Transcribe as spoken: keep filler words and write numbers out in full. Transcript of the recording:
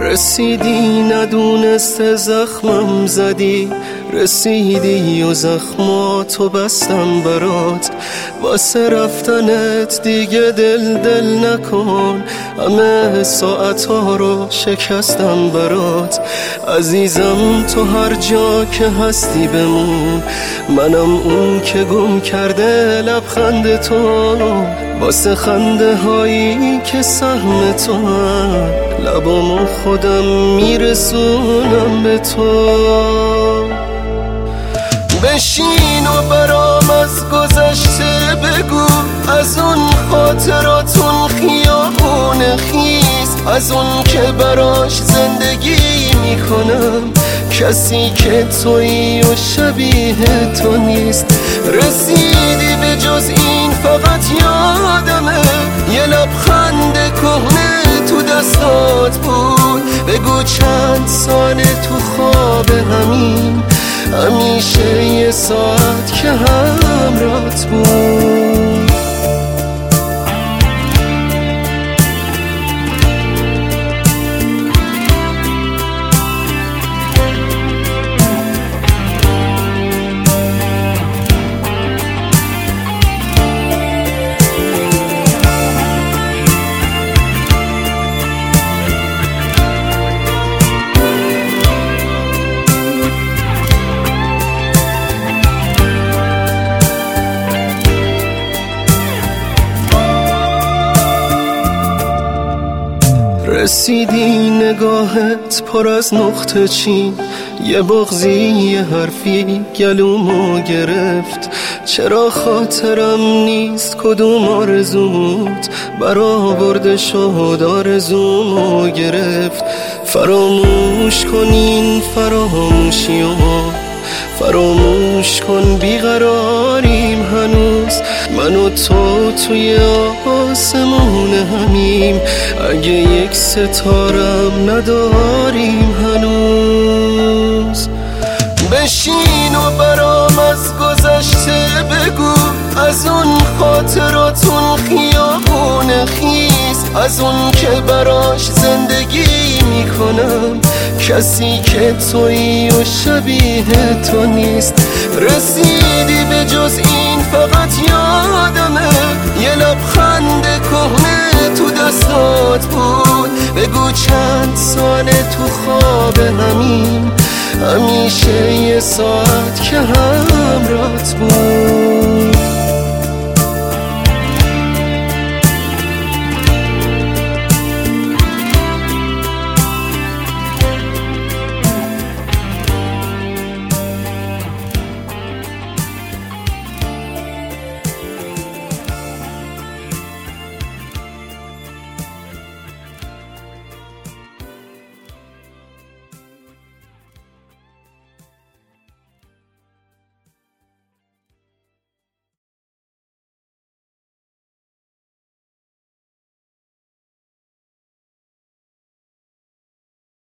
رسیدی ندونسته زخمم زدی، رسیدی و زخماتو بستم برات. واسه رفتنت دیگه دل دل نکن، همه ساعتها رو شکستم برات. عزیزم تو هر جا که هستی بمون، منم اون که گم کرده لبخند تو. واسه خنده هایی که سهم تو هم، لبامو خودم میرسونم به تو. بشین و برام از گذشته بگو، از اون خاطراتون خیابون خیز، از اون که براش زندگی میکنم. کسی که تویی و شبیه تو نیست. رسیدی به جز این فقط یادمه، یه لبخند کهنه تو دستات بود. بگو چند سال تو خواب همین، همیشه یه ساعت که همرات بود. رسیدی نگاهت پر از نقطه چین، یه بغضی یه حرفی گلومو گرفت. چرا خاطرم نیست کدوم آرزوت، برآورده شد آرزومو گرفت. فراموش کن این فراموشیو، فراموش کن بیقراریم هنوز. من و تو توی آسمون همیم، اگه یک ستارم نداریم هنوز. بشین و برام از گذشته بگو، از اون خاطراتون خیابون خیز، از اون که براش زندگی میکنم. کسی که تویی و شبیه تو نیست. رسیدی به جز این فقط یادمه، یه لبخند کهنه تو دستات بود. بگو چند سال تو خواب همین، همیشه یه ساعت که همرات بود.